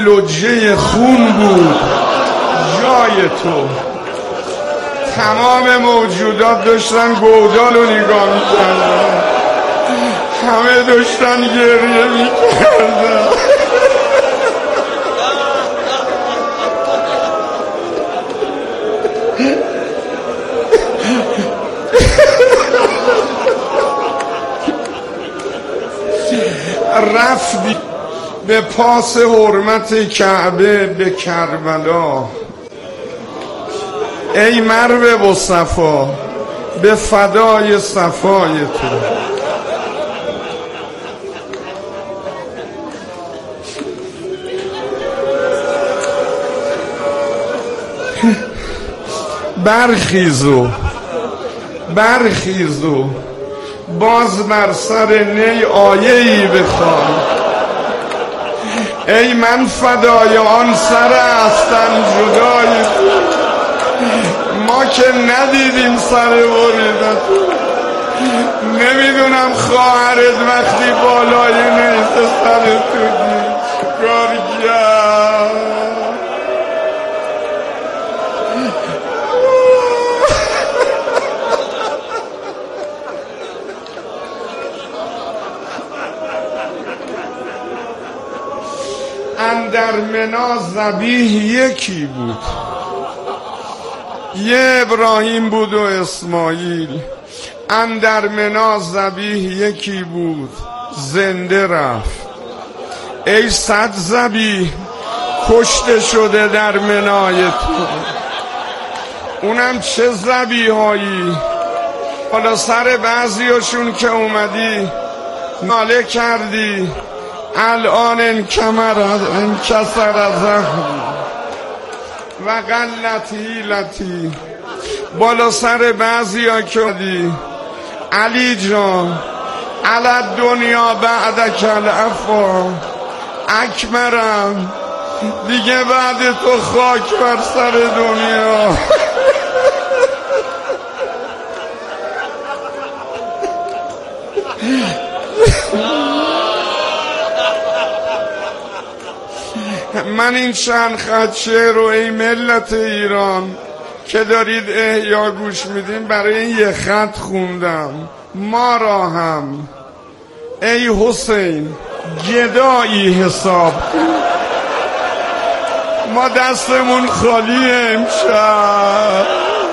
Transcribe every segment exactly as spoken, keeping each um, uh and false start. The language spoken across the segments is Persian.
لجه خون بود جای تو. تمام موجودات داشتن گودال رو نگاه میکردن، همه داشتن گریه میکردن. رفتی به پاس حرمت کعبه به کربلا، ای مروه و صفا به فدای صفای تو. برخیزو برخیزو باز بر سر نی آیه‌ای بخوان، ای من فدای آن سر هستم جدای تو. ما که ندیدیم سر بریدت، نمیدونم خواهرت وقتی بالای نیست سر تو دید چکار کرد. اندر منا ذبیح یکی بود، یه ابراهیم بود و اسماعیل. اندر منا ذبیح یکی بود زنده رفت، ای صد ذبیح کشته شده در منای تو. اونم چه ذبیح هایی. حالا سر بعضیاشون که اومدی ناله کردی، الان انکمر انکسر زخم و قلت حیلتی. بالا سر بعضی ها که دی علی جان علت دنیا بعدک العفا، اکبرم دیگه بعد تو خاک بر سر دنیا. من این چند خط شعر رو ای ملت ایران که دارید احیا گوش میدین برای این یه خط خوندم. ما را هم ای حسین گدایی حساب، ما دستمون خالی امشب.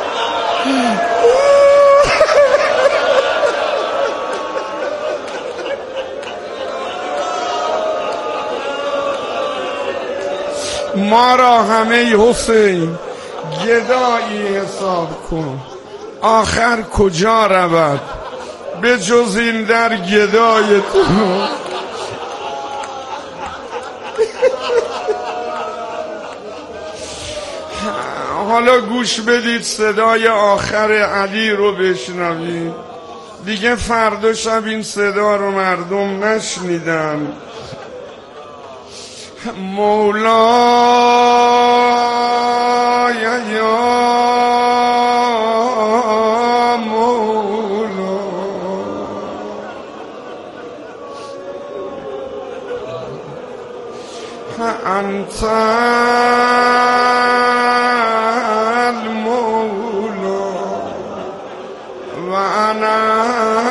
ما را همه حسین گدایی حساب کن، آخر کجا رود به جز این در گدای تو. حالا گوش بدید صدای آخر علی رو بشنوید دیگه. فردا شب این صدا رو مردم نشنیدن. مولا یا یا مولا، انت المولا و انا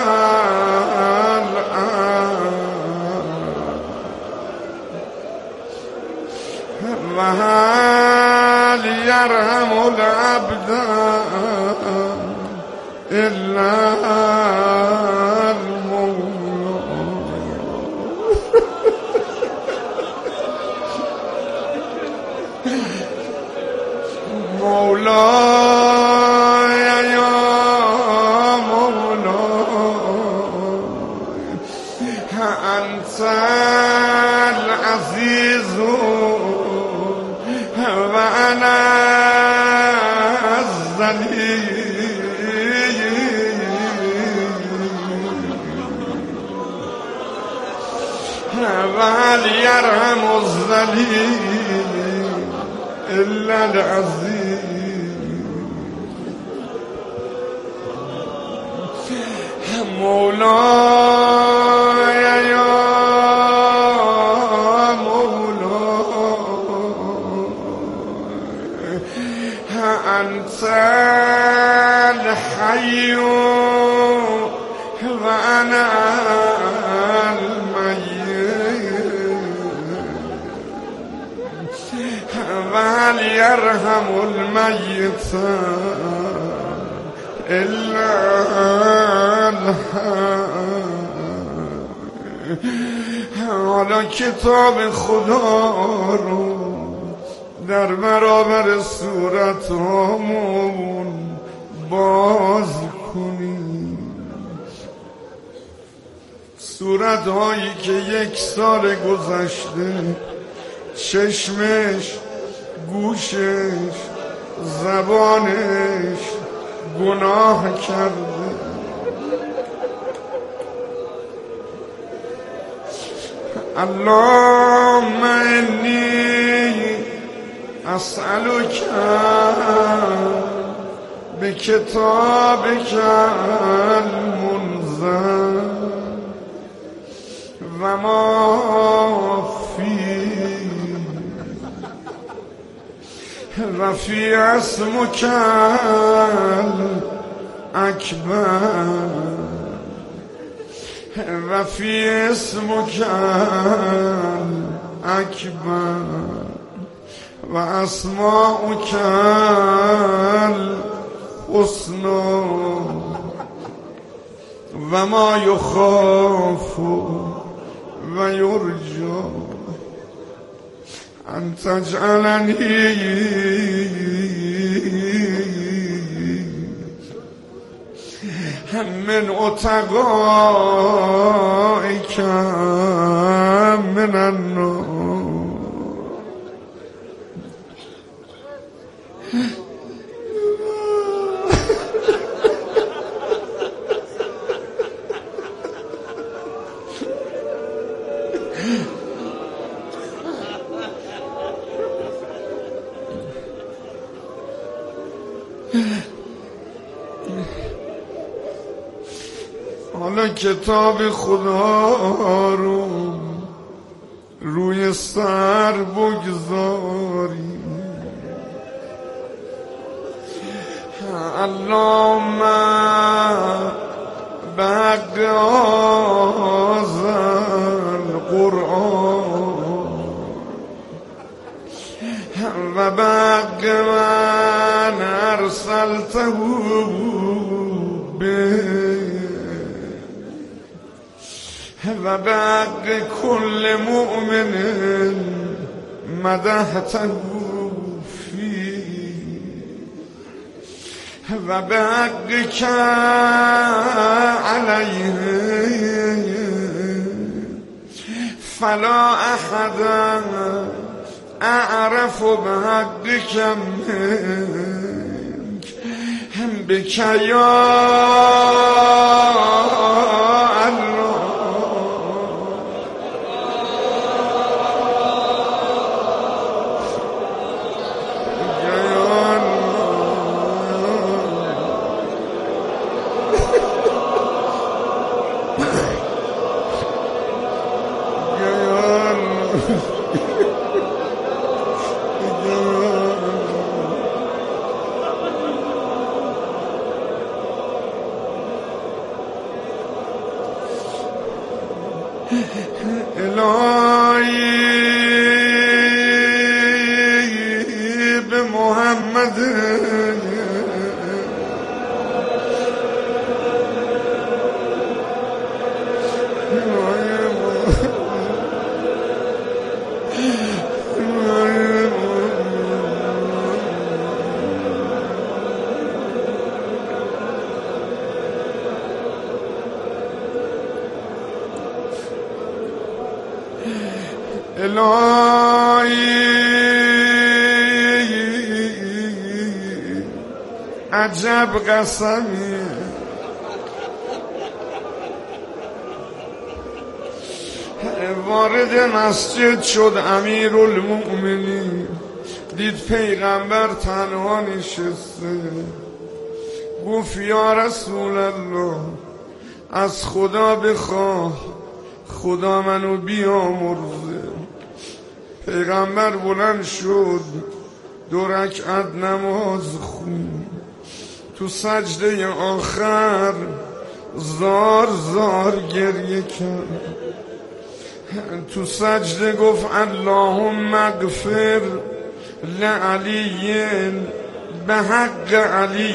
و هل یرحم العبد الا المولا. مولا یا مولا انت العزیز و انا الذلیل، و هل یرحم الذلیل الا العزیز. مولا یا مولا انت الحي وانا الميت وهل يرحم الميت الا الحي. حالا کتاب خدا رو در برابر صورتامون باز کنیم، صورتهایی که یک سال گذشته چشمش، گوشش، زبانش گناه کرده. اللهم انی اسألک بکتابک المنزل و ما فی و فی اسمک اکبر و فی اسمک اکبر و اسماؤک الحسنی و ما یخاف و یرجا ان تجعلنی من اتقائک من النار. حالا کتاب خدا رو روی سر بگذاری. اللهم بعد هذا القرآن و بعد من ارسلته به و بعد كل مؤمن مدحته فيه و بعد که علیه فلا احد اعرف بحقك منك بك یا الهی به محمد الهی عجب قسمی وارد مسجد شد امیرالمؤمنین، دید پیغمبر تنها نشسته، گفت یا رسول الله از خدا بخواه خدا منو بیامرزه. پیغمبر بلند شد دو رکعت نماز خون، تو سجده آخر زار زار گریه کرد، تو سجده گفت اللهم اغفر لعلی به حق علی.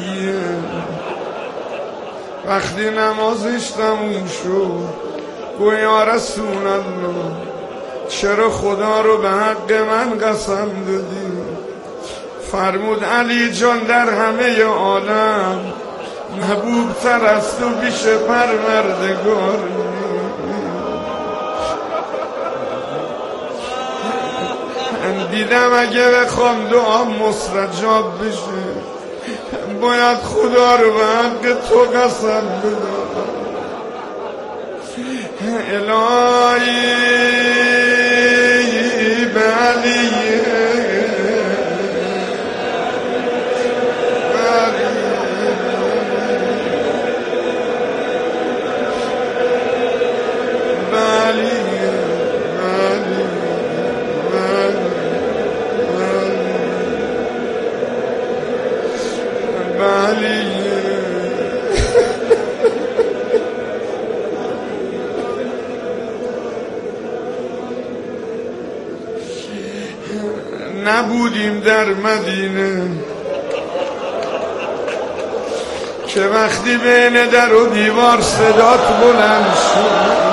وقتی نمازش تموم شد گویا یا رسول الله چرا خدا رو به حق من قسم دادی؟ فرمود علی جان در همه عالم محبوب تر از تو پیش پروردگار دیدم اگه بخوام دعا مستجاب بشه باید خدا رو به حق تو قسم بدم. الهی به علیه نبودیم در مدینه که وقتی بین در و دیوار صدات بلند شد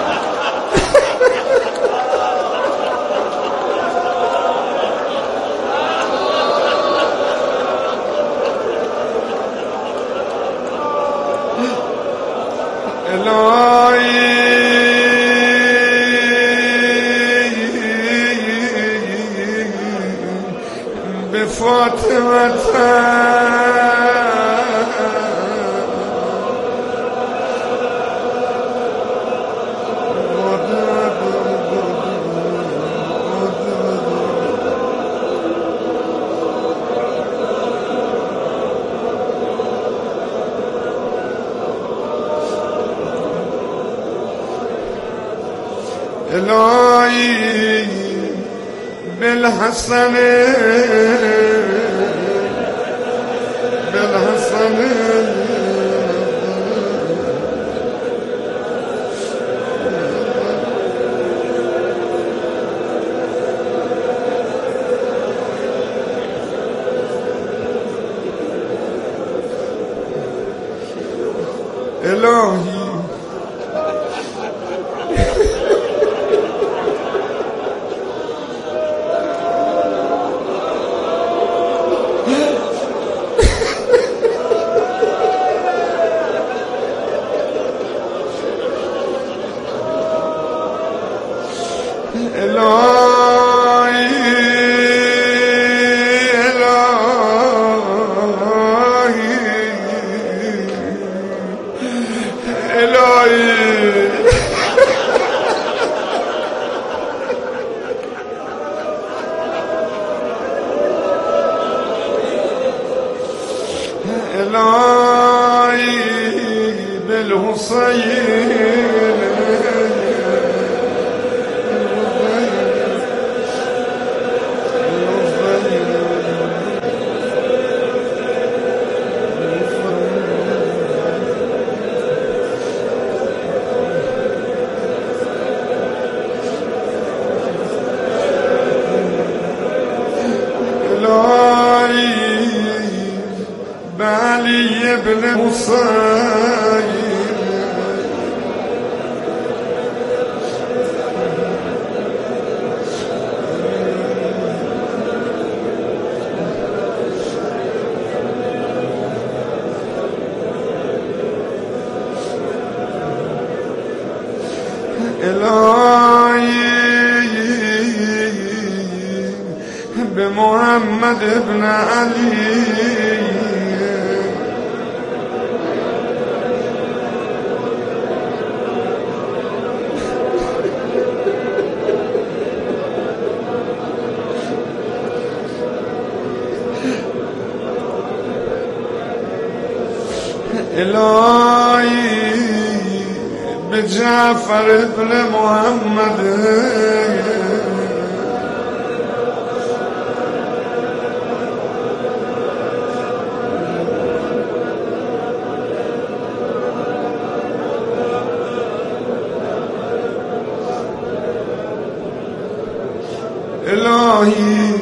الهی به فاطمه الهی بالحسن بالحسن الهی الهی الهی الهی بالحسین علی ابن حسین الهی به محمد ابن علی الهی به جعفر ابن محمد الهی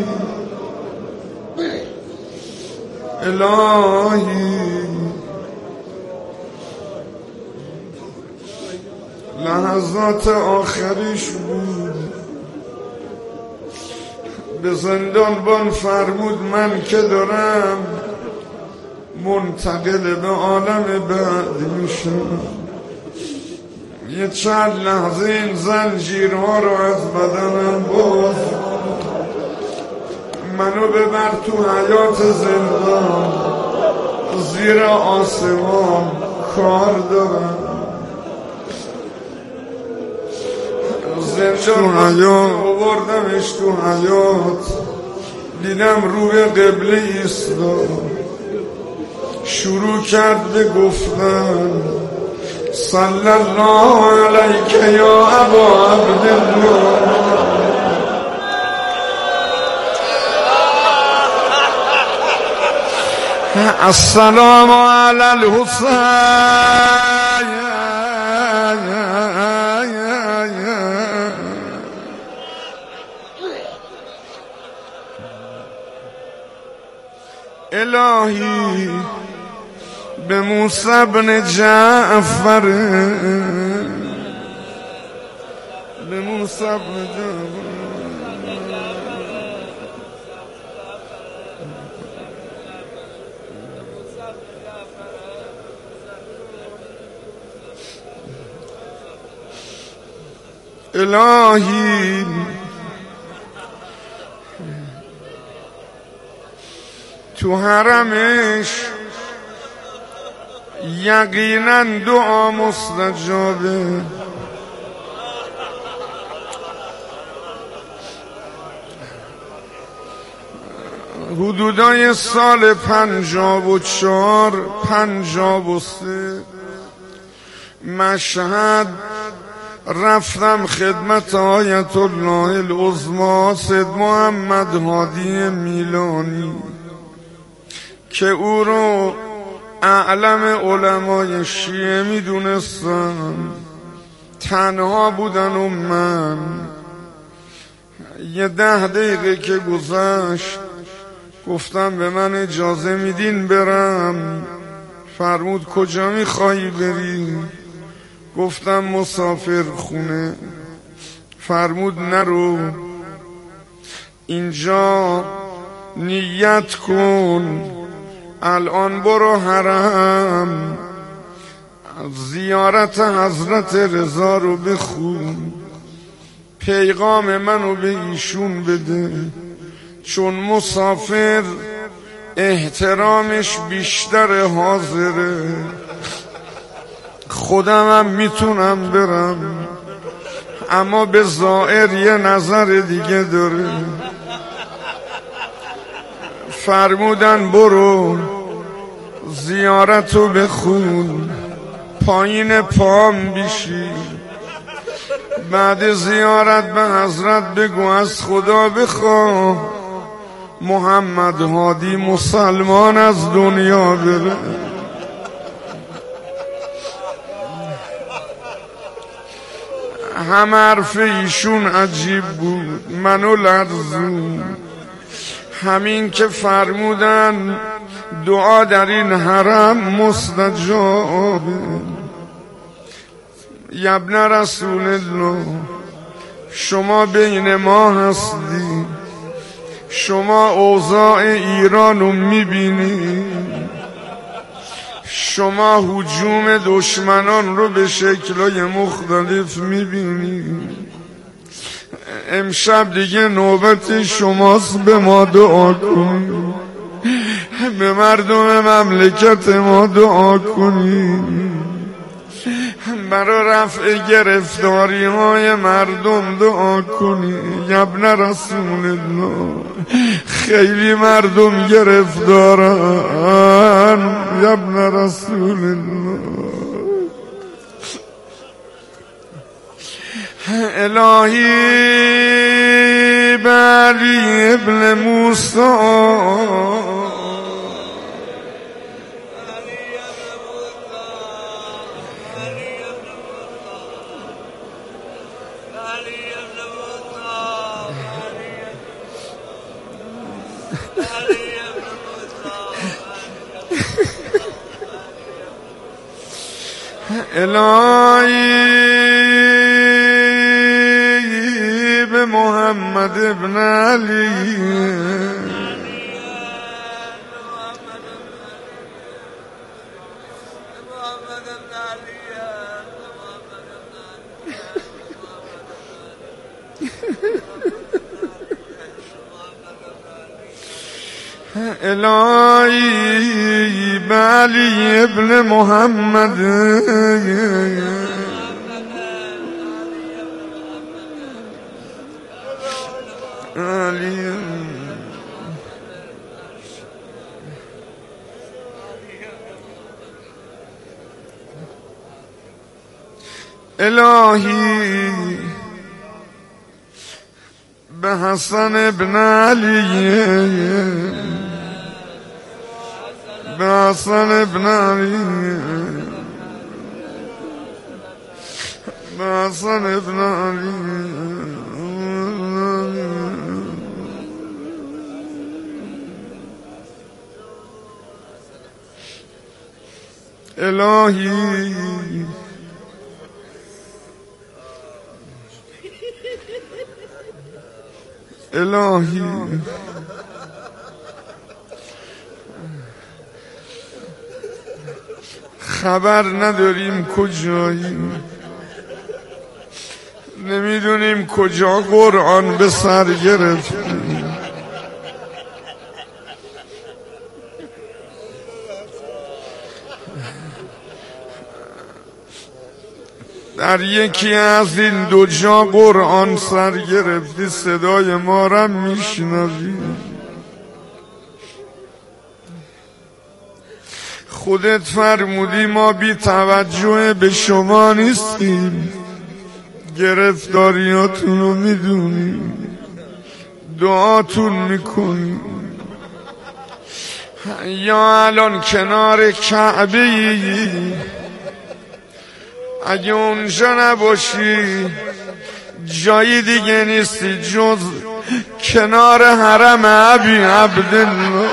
الهی لحظات آخریش بود به زندان بان فرمود من که دارم منتقل به عالم بعد میشم یه چند لحظه این زنجیرها رو از بدنم باز منو ببر تو حیات زندان زیر آسمان کار دارم زندان حیات آوردمش تو حیات دیدم روی قبله ایستاد شروع کرد به گفتن صلی الله علیک یا ابا عبدالله السلام علی الحسین الهی به موسی بن جعفر به موسی بن جعفر الهی تو حرمش یقینا دعا مستجابه حدودای سال پنجاب و چار پنجاب و سه مشهد رفتم خدمت آیت الله العظمی سید محمد هادی میلانی که او رو اعلم علمای شیعه میدونستم تنها بودن و من یه ده دقیقه که گذشت گفتم به من اجازه میدین برم فرمود کجا میخوایی بری گفتم مسافر خونه فرمود نرو اینجا نیت کن الان برو حرم زیارت حضرت رضا رو بخون پیغام منو به ایشون بده چون مسافر احترامش بیشتر حاضره خودمم میتونم برم اما به ظاهر یه نظر دیگه داره فرمودن برو زیارتو بخون پایین پام بیشی بعد زیارت به حضرت بگو از خدا بخواه محمد هادی مسلمان از دنیا بره هم حرف ایشون عجیب بود منو لرزون همین که فرمودن دعا در این حرم مستجابه ابن رسول الله شما بین ما هستی شما اوضاع ایرانو میبینی شما هجوم دشمنان رو به شکلای مختلف میبینی امشب دیگه نوبت شماست به ما دعا کنی به مردم مملکت ما دعا کنی برای رفع گرفتاری های مردم دعا کنی ابن رسول الله خیلی مردم گرفتارن ابن رسول الله الهی بلی ابن موسی الهی به محمد ابن علی الهی به علی ابن محمد علی الهی به حسن ابن علی به حسن ابن علی به حسن ابن علی الهی الهی خبر نداریم کجاییم، نمیدونیم کجا قرآن به سر گرفتیم. در یکی از این دو جا قرآن سر گرفتی، صدای ما را میشنوی. خودت فرمودی ما بی توجه به شما نیستیم، گرفتاریاتون رو میدونیم، دعاتون میکنیم. یا الان کنار کعبه ای، اگه اونجا نباشی جایی دیگه نیستی جز کنار حرم ابی عبدالله.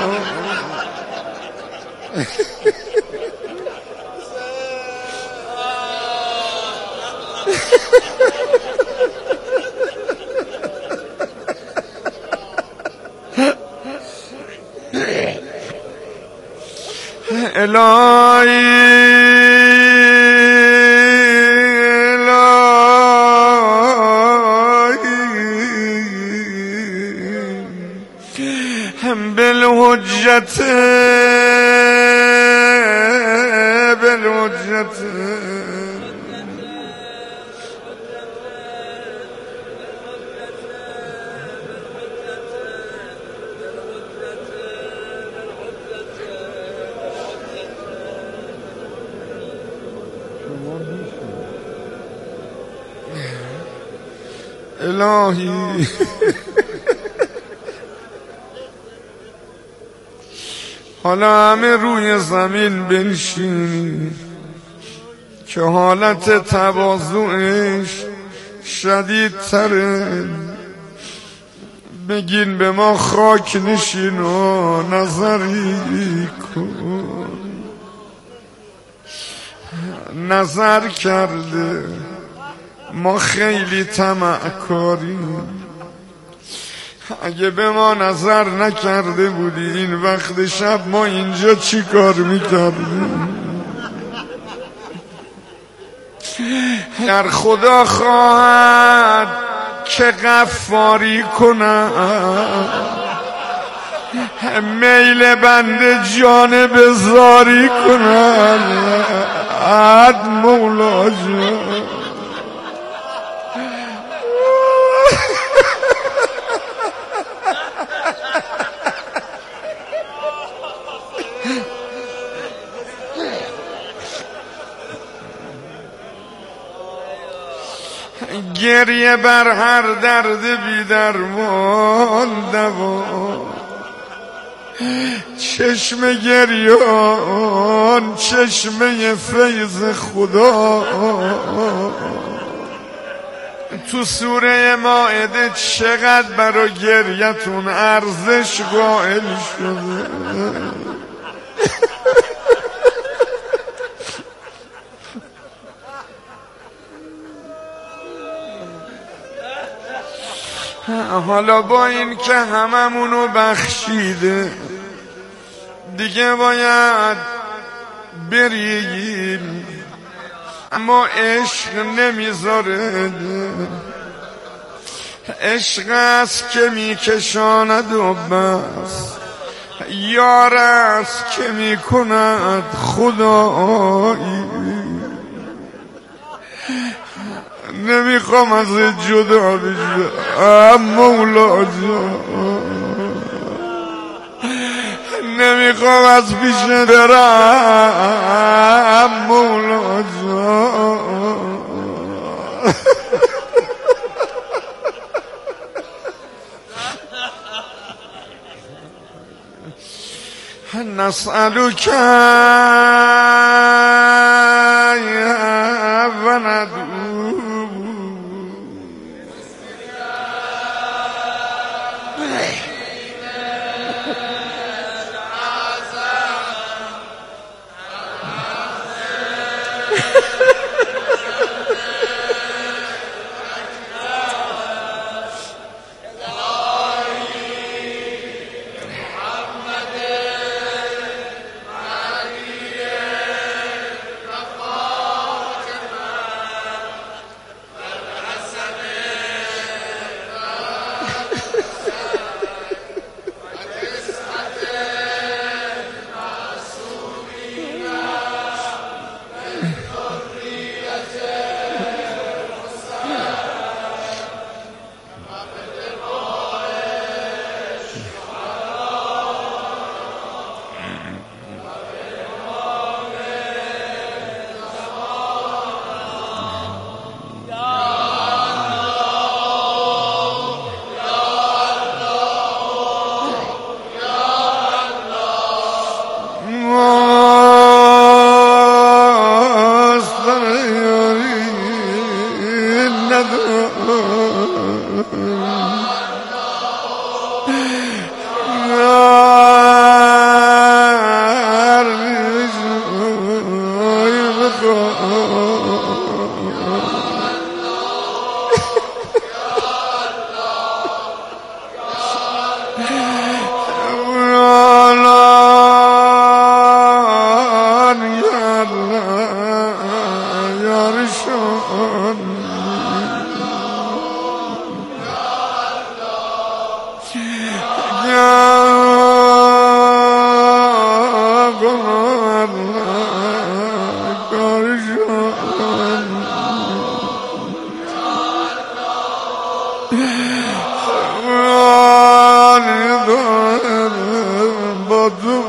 بالحجت بالحجت الهی حالا همه روی زمین بنشینی که حالت تواضعش شدیدتره. بگین به ما خاک نشین و نظری کن. نظر کرده ما خیلی طمع کاریم، اگه به ما نظر نکرده بودی این وقت شب ما اینجا چی کار میکردیم؟ در خدا خواهد که غفاری کنم، میل بنده جانب زاری کنم. عد مولا جان گریه بر هر درد بی درمان دوا، چشم گریان چشمه فیض خدا. تو سوره مائده چقدر برای گریتون ارزش قائل شده. حالا با این که هممونو بخشیده دیگه باید بریم، اما عشق نمیذاره. عشق است که میکشاند و بس، یار است که میکند خدایی. نمیخوام از جدا بشم مولا جان، نمیخوام از پیش برم مولا جان. نسألك و ندعو با